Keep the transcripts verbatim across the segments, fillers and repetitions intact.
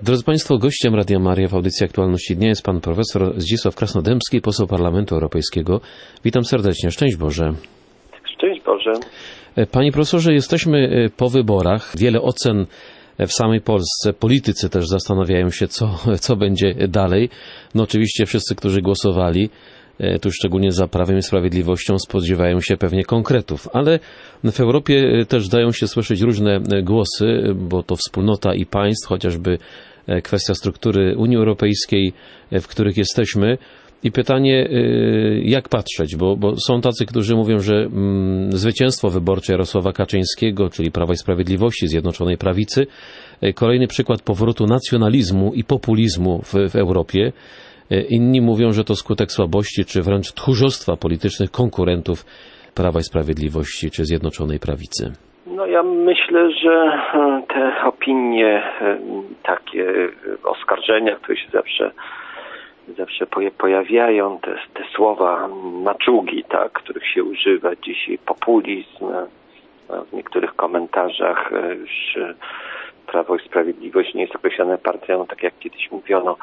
Drodzy Państwo, gościem Radia Maria w audycji Aktualności Dnia jest pan profesor Zdzisław Krasnodębski, poseł Parlamentu Europejskiego. Witam serdecznie. Szczęść Boże. Szczęść Boże. Panie profesorze, jesteśmy po wyborach. Wiele ocen w samej Polsce. Politycy też zastanawiają się, co, co będzie dalej. No oczywiście wszyscy, którzy głosowali, tu szczególnie za Prawem i Sprawiedliwością, spodziewają się pewnie konkretów. Ale w Europie też dają się słyszeć różne głosy, bo to wspólnota i państw, chociażby kwestia struktury Unii Europejskiej, w których jesteśmy. I pytanie, jak patrzeć, bo, bo są tacy, którzy mówią, że mm, zwycięstwo wyborcze Jarosława Kaczyńskiego, czyli Prawa i Sprawiedliwości, Zjednoczonej Prawicy, kolejny przykład powrotu nacjonalizmu i populizmu w, w Europie. Inni mówią, że to skutek słabości, czy wręcz tchórzostwa politycznych konkurentów Prawa i Sprawiedliwości, czy Zjednoczonej Prawicy. No ja myślę, że te opinie, takie oskarżenia, które się zawsze zawsze pojawiają, te, te słowa maczugi, tak, których się używa dzisiaj, populizm, w niektórych komentarzach już Prawo i Sprawiedliwość nie jest określane partią, tak jak kiedyś mówiono,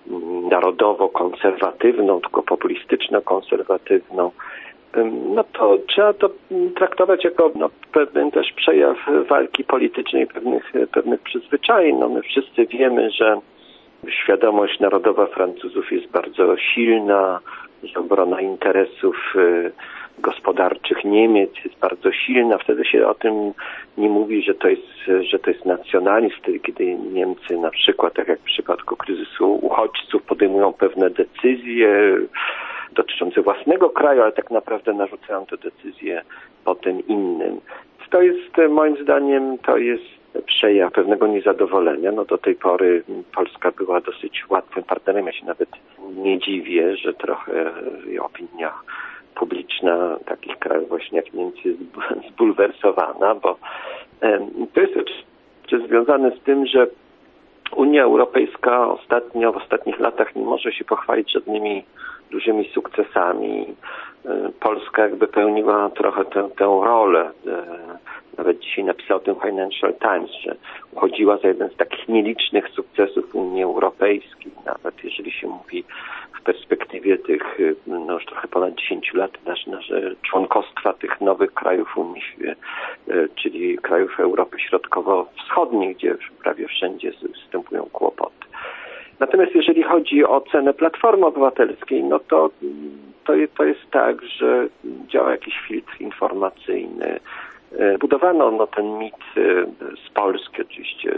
narodowo-konserwatywną, tylko populistyczno-konserwatywną. No to trzeba to traktować jako no, pewien też przejaw walki politycznej, pewnych, pewnych przyzwyczajeń. No, my wszyscy wiemy, że świadomość narodowa Francuzów jest bardzo silna, że obrona interesów gospodarczych Niemiec jest bardzo silna. Wtedy się o tym nie mówi, że to jest, że to jest nacjonalizm, wtedy kiedy Niemcy na przykład, tak jak w przypadku kryzysu uchodźców, podejmują pewne decyzje dotyczące własnego kraju, ale tak naprawdę narzucają te decyzje potem innym. To jest, moim zdaniem, to jest przejaw pewnego niezadowolenia. No do tej pory Polska była dosyć łatwym partnerem. Ja się nawet nie dziwię, że trochę opinia publiczna takich krajów właśnie jak Niemcy jest zbulwersowana, bo to jest oczywiście związane z tym, że Unia Europejska ostatnio, w ostatnich latach nie może się pochwalić żadnymi dużymi sukcesami. Polska jakby pełniła trochę tę, tę rolę. Nawet dzisiaj napisał o tym Financial Times, że uchodziła za jeden z takich nielicznych sukcesów Unii Europejskiej. Nawet jeżeli się mówi w perspektywie tych no już trochę ponad dziesięciu lat nasze członkostwa tych nowych krajów Unii, czyli krajów Europy Środkowo-Wschodniej, gdzie prawie wszędzie występują kłopoty. Natomiast jeżeli chodzi o cenę Platformy Obywatelskiej, no to, to, to jest tak, że działa jakiś filtr informacyjny. Budowano no, ten mit z Polski oczywiście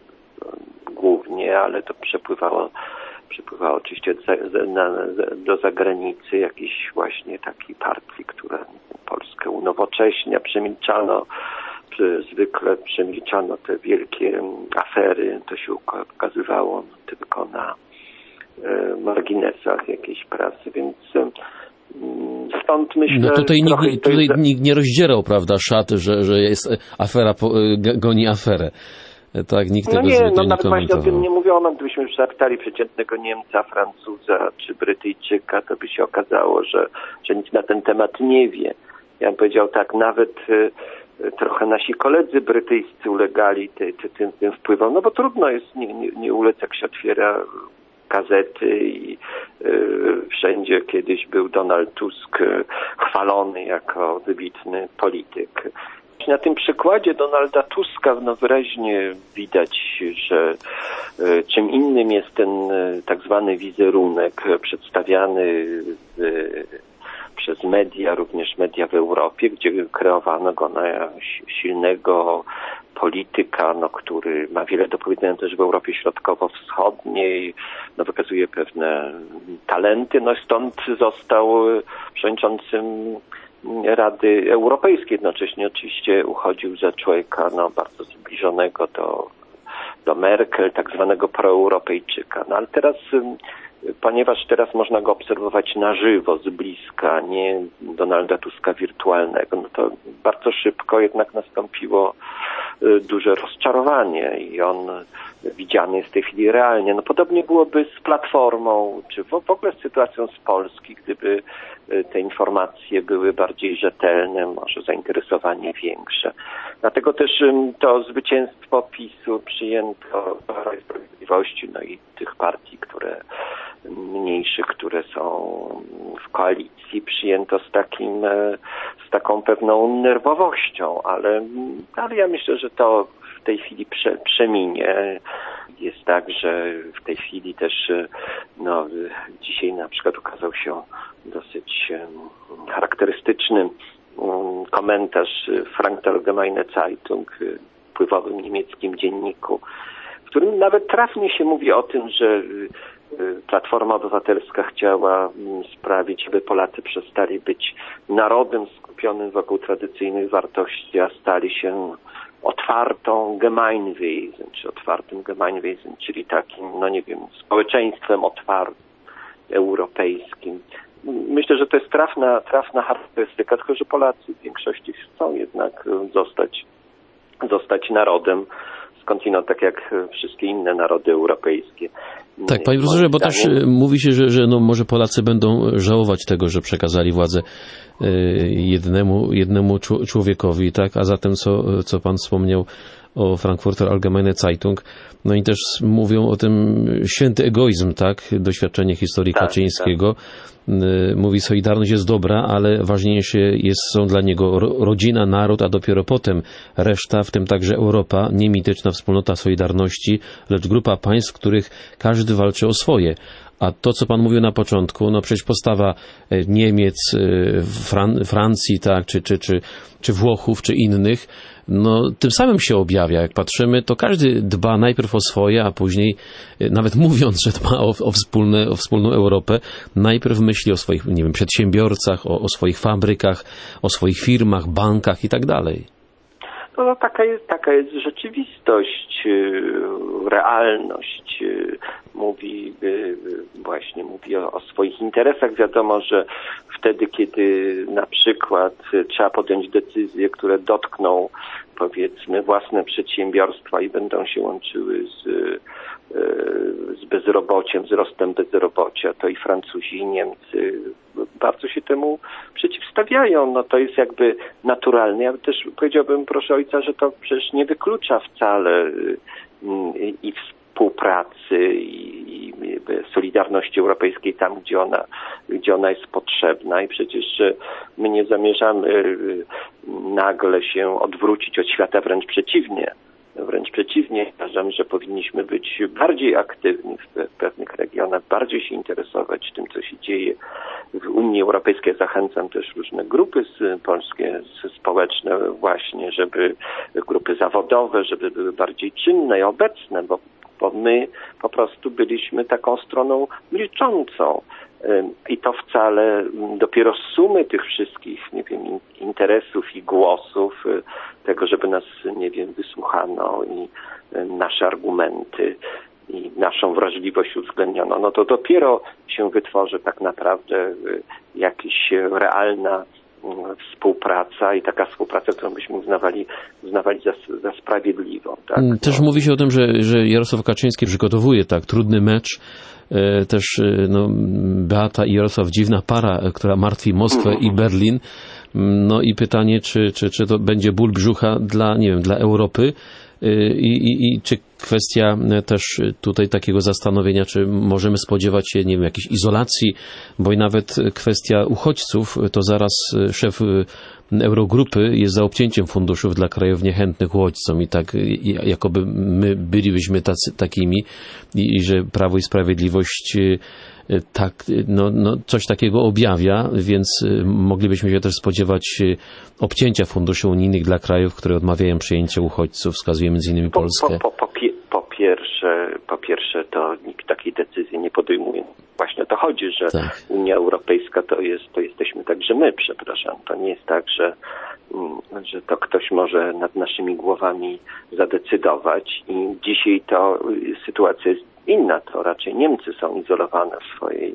głównie, ale to przepływało, przepływało oczywiście na, do zagranicy jakiejś właśnie takiej partii, która Polskę unowocześnia. Przemilczano, zwykle przemilczano te wielkie afery, to się ukazywało tylko na marginesach jakiejś prasy, więc stąd myślę... No tutaj nikt, trochę, tutaj jest... nikt nie rozdzierał, prawda, szaty, że, że jest afera goni aferę. Tak, nikt no tego nie, zwykle no nie nawet właśnie o tym nie mówiono. Gdybyśmy już zapytali przeciętnego Niemca, Francuza czy Brytyjczyka, to by się okazało, że, że nic na ten temat nie wie. Ja bym powiedział tak, nawet y, trochę nasi koledzy brytyjscy ulegali ty, ty, tym, tym wpływom, no bo trudno jest nie, nie, nie ulec, jak się otwiera gazety i y, wszędzie kiedyś był Donald Tusk y, chwalony jako wybitny polityk. Na tym przykładzie Donalda Tuska no wyraźnie widać, że y, czym innym jest ten y, tak zwany wizerunek przedstawiany y, przez media, również media w Europie, gdzie kreowano go na silnego polityka, no, który ma wiele do powiedzenia też w Europie Środkowo-Wschodniej, no, wykazuje pewne talenty, no stąd został przewodniczącym Rady Europejskiej. Jednocześnie oczywiście uchodził za człowieka no, bardzo zbliżonego do, do Merkel, tak zwanego proeuropejczyka. No ale teraz ponieważ teraz można go obserwować na żywo, z bliska, nie Donalda Tuska wirtualnego, no to bardzo szybko jednak nastąpiło duże rozczarowanie i on widziany jest w tej chwili realnie. No podobnie byłoby z Platformą, czy w ogóle z sytuacją z Polski, gdyby te informacje były bardziej rzetelne, może zainteresowanie większe. Dlatego też to zwycięstwo PiSu przyjęto Prawa i Sprawiedliwości, no i tych partii, które mniejszych, które są w koalicji, przyjęto z takim, z taką pewną nerwowością, ale, ale ja myślę, że to w tej chwili prze, przeminie. Jest tak, że w tej chwili też, no, dzisiaj na przykład ukazał się dosyć charakterystyczny komentarz w Frankfurter Allgemeine Zeitung, wpływowym niemieckim dzienniku, w którym nawet trafnie się mówi o tym, że Platforma Obywatelska chciała sprawić, aby Polacy przestali być narodem skupionym wokół tradycyjnych wartości, a stali się otwartą Gemeinwesen, czy otwartym Gemeinwesen, czyli takim, no nie wiem, społeczeństwem otwartym, europejskim. Myślę, że to jest trafna, trafna charakterystyka, tylko że Polacy w większości chcą jednak zostać, zostać narodem, skądinąd, tak jak wszystkie inne narody europejskie. Tak, panie profesorze, bo też mówi się, że, że no może Polacy będą żałować tego, że przekazali władzę jednemu, jednemu człowiekowi, tak? A zatem, co, co pan wspomniał o Frankfurter Allgemeine Zeitung, no i też mówią o tym święty egoizm, tak? Doświadczenie historii tak, Kaczyńskiego. Tak. Mówi, solidarność jest dobra, ale ważniejsze jest, są dla niego rodzina, naród, a dopiero potem reszta, w tym także Europa, nie mityczna wspólnota Solidarności, lecz grupa państw, w których każdy walczy o swoje. A to, co pan mówił na początku, no przecież postawa Niemiec, Fran- Francji, tak, czy, czy, czy, czy Włochów, czy innych, no tym samym się objawia. Jak patrzymy, to każdy dba najpierw o swoje, a później, nawet mówiąc, że dba o, o, wspólne, o wspólną Europę, najpierw myśli o swoich, nie wiem, przedsiębiorcach, o, o swoich fabrykach, o swoich firmach, bankach i tak dalej. No, no taka jest, taka jest rzeczywistość, realność. Mówi właśnie mówi o, o swoich interesach. Wiadomo, że wtedy, kiedy na przykład trzeba podjąć decyzje, które dotkną, powiedzmy, własne przedsiębiorstwa i będą się łączyły z, z bezrobociem, wzrostem bezrobocia, to i Francuzi, i Niemcy bardzo się temu przeciwstawiają. No to jest jakby naturalne. Ja też powiedziałbym, proszę ojca, że to przecież nie wyklucza wcale i współpracy i solidarności europejskiej tam, gdzie ona, gdzie ona jest potrzebna i przecież my nie zamierzamy nagle się odwrócić od świata, wręcz przeciwnie. Wręcz przeciwnie, uważam, że powinniśmy być bardziej aktywni w pewnych regionach, bardziej się interesować tym, co się dzieje w Unii Europejskiej. Zachęcam też różne grupy polskie, społeczne właśnie, żeby grupy zawodowe, żeby były bardziej czynne i obecne, bo, bo my po prostu byliśmy taką stroną milczącą. I to wcale dopiero z sumy tych wszystkich, nie wiem, interesów i głosów, tego, żeby nas, nie wiem, wysłuchano i nasze argumenty i naszą wrażliwość uwzględniono, no to dopiero się wytworzy tak naprawdę jakaś realna współpraca i taka współpraca, którą byśmy uznawali, uznawali za, za sprawiedliwą. Tak? Też no. mówi się o tym, że, że Jarosław Kaczyński przygotowuje tak trudny mecz. Też no, Beata i Jarosław, dziwna para, która martwi Moskwę i Berlin. No i pytanie, czy, czy, czy to będzie ból brzucha dla, nie wiem, dla Europy i, i, i czy kwestia też tutaj takiego zastanowienia, czy możemy spodziewać się, nie wiem, jakiejś izolacji, bo i nawet kwestia uchodźców, to zaraz szef Eurogrupy jest za obcięciem funduszów dla krajów niechętnych uchodźcom i tak jakoby my bylibyśmy tacy, takimi i, i że Prawo i Sprawiedliwość tak, no, no, coś takiego objawia, więc moglibyśmy się też spodziewać obcięcia funduszy unijnych dla krajów, które odmawiają przyjęcia uchodźców, wskazuje między innymi Polskę. Po, po, po, po, pierwsze, po pierwsze to nikt takiej decyzji nie podejmuje. Właśnie o to chodzi, że tak. Unia Europejska to jest, to jesteśmy także my, przepraszam. To nie jest tak, że, że to ktoś może nad naszymi głowami zadecydować i dzisiaj to sytuacja jest inna. To raczej Niemcy są izolowane w swojej,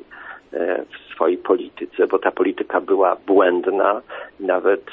w swojej polityce, bo ta polityka była błędna. Nawet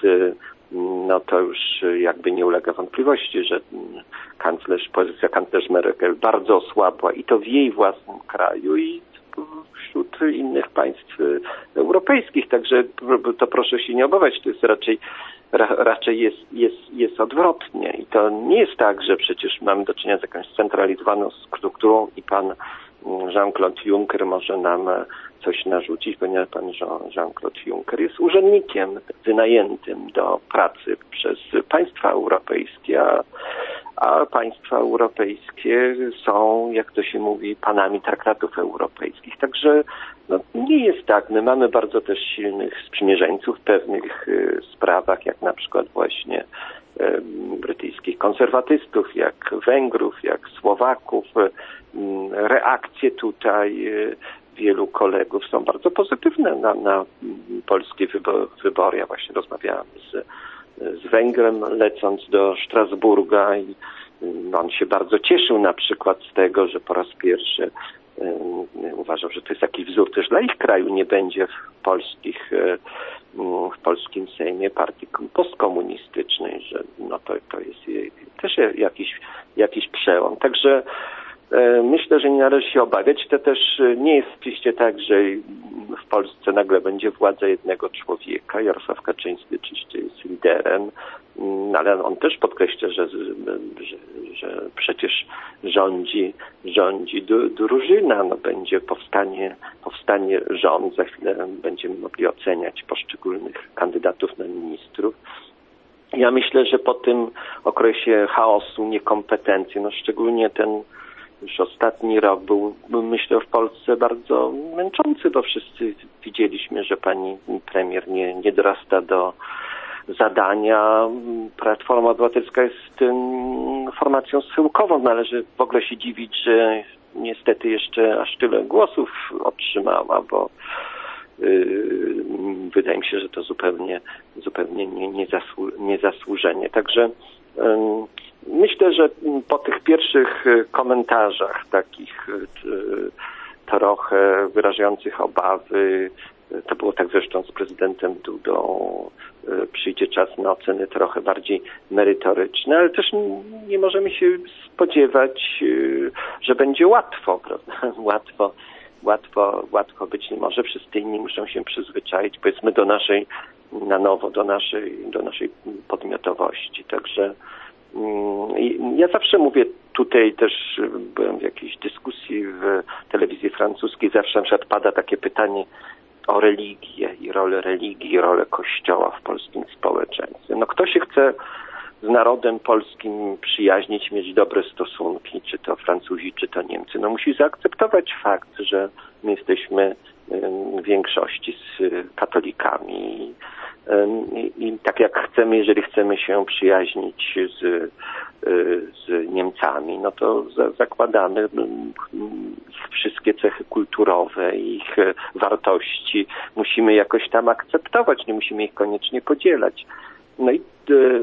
no to już jakby nie ulega wątpliwości, że kanclerz, pozycja kanclerz Merkel bardzo osłabła i to w jej własnym kraju i wśród innych państw europejskich. Także to proszę się nie obawiać, to jest raczej ra, raczej jest, jest, jest odwrotnie. I to nie jest tak, że przecież mamy do czynienia z jakąś scentralizowaną strukturą i pan Jean-Claude Juncker może nam coś narzucić, ponieważ pan Jean-Claude Juncker jest urzędnikiem wynajętym do pracy przez państwa europejskie, a, a państwa europejskie są, jak to się mówi, panami traktatów europejskich. Także no, nie jest tak. My mamy bardzo też silnych sprzymierzeńców w pewnych y, sprawach, jak na przykład właśnie y, brytyjskich konserwatystów, jak Węgrów, jak Słowaków. Y, reakcje tutaj y, wielu kolegów są bardzo pozytywne na, na polskie wybory. Ja właśnie rozmawiałam z, z Węgrem, lecąc do Strasburga i on się bardzo cieszył na przykład z tego, że po raz pierwszy um, uważał, że to jest taki wzór też dla ich kraju. Nie będzie w polskich, um, w polskim Sejmie partii postkomunistycznej, że no to, to jest też jakiś, jakiś przełom. Także myślę, że nie należy się obawiać. To też nie jest oczywiście tak, że w Polsce nagle będzie władza jednego człowieka. Jarosław Kaczyński oczywiście jest liderem, ale on też podkreśla, że, że, że przecież rządzi, rządzi drużyna. No będzie powstanie, powstanie rząd. Za chwilę będziemy mogli oceniać poszczególnych kandydatów na ministrów. Ja myślę, że po tym okresie chaosu, niekompetencji, no szczególnie ten już ostatni rok był, myślę, w Polsce bardzo męczący, bo wszyscy widzieliśmy, że pani premier nie, nie dorasta do zadania. Platforma Obywatelska jest um, formacją schyłkową. Należy w ogóle się dziwić, że niestety jeszcze aż tyle głosów otrzymała, bo yy, wydaje mi się, że to zupełnie, zupełnie nie, nie zasłu- niezasłużenie. Także yy, myślę, że po tych pierwszych komentarzach takich trochę wyrażających obawy, to było tak zresztą z prezydentem Dudą, przyjdzie czas na oceny trochę bardziej merytoryczne, ale też nie możemy się spodziewać, że będzie łatwo, prawda? Łatwo, łatwo, łatwo być nie może. Wszyscy inni muszą się przyzwyczaić, powiedzmy, do naszej, na nowo, do naszej, do naszej podmiotowości. Także ja zawsze mówię, tutaj też byłem w jakiejś dyskusji w telewizji francuskiej, zawsze na przykład pada takie pytanie o religię i rolę religii, i rolę Kościoła w polskim społeczeństwie. No kto się chce z narodem polskim przyjaźnić, mieć dobre stosunki, czy to Francuzi, czy to Niemcy, no musi zaakceptować fakt, że my jesteśmy w większości z katolikami. I, i tak jak chcemy, jeżeli chcemy się przyjaźnić z, z Niemcami, no to za, zakładamy ich wszystkie cechy kulturowe, ich wartości. Musimy jakoś tam akceptować, nie musimy ich koniecznie podzielać. No i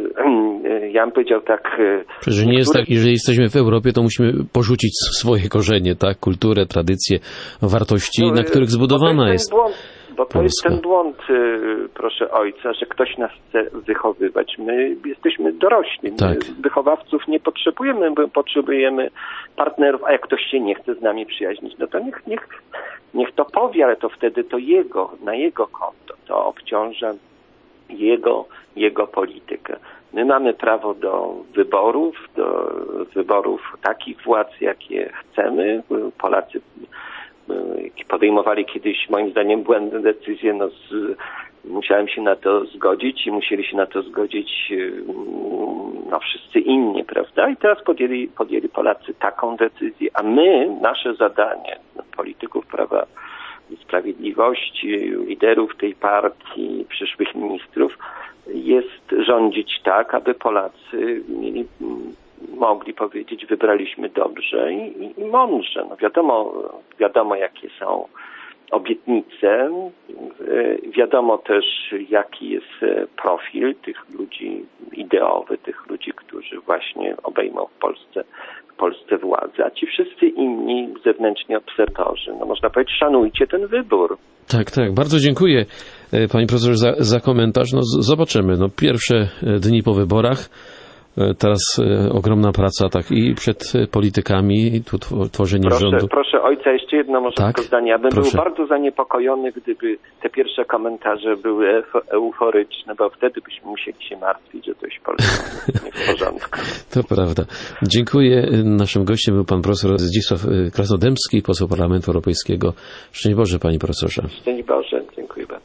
ja bym powiedział tak... Przecież nie jest tak, jeżeli jesteśmy w Europie, to musimy porzucić swoje korzenie, tak? Kulturę, tradycje, wartości, no, na których zbudowana jest błąd, bo to Polska. jest ten błąd, proszę ojca, że ktoś nas chce wychowywać. My jesteśmy dorośli. My tak. wychowawców nie potrzebujemy, bo potrzebujemy partnerów, a jak ktoś się nie chce z nami przyjaźnić, no to niech, niech, niech to powie, ale to wtedy to jego, na jego konto. To obciąża jego, jego politykę. My mamy prawo do wyborów, do wyborów takich władz, jakie chcemy. Polacy podejmowali kiedyś, moim zdaniem, błędne decyzje. No z, musiałem się na to zgodzić i musieli się na to zgodzić no, wszyscy inni, prawda? I teraz podjęli, podjęli Polacy taką decyzję, a my, nasze zadanie, no, polityków Prawa i Sprawiedliwości, liderów tej partii, przyszłych ministrów, jest rządzić tak, aby Polacy mieli mogli powiedzieć, wybraliśmy dobrze i, i mądrze. No wiadomo, wiadomo, jakie są obietnice, wiadomo też, jaki jest profil tych ludzi ideowy, tych ludzi, którzy właśnie obejmą w Polsce, w Polsce władzę, a ci wszyscy inni zewnętrzni obserwatorzy, no można powiedzieć, szanujcie ten wybór. Tak, tak. Bardzo dziękuję, panie profesorze, za, za komentarz. No, z, zobaczymy. No, pierwsze dni po wyborach. Teraz ogromna praca tak i przed politykami, i tu tworzenie proszę, rządu. Proszę ojca, jeszcze jedno może tak? tylko zdanie. Ja bym Proszę. był bardzo zaniepokojony, gdyby te pierwsze komentarze były euforyczne, bo wtedy byśmy musieli się martwić, że coś w Polsce nie w porządku. To prawda. Dziękuję. Naszym gościem był pan profesor Zdzisław Krasnodębski, poseł Parlamentu Europejskiego. Szczęść Boże, panie profesorze. Szczęść Boże, dziękuję bardzo.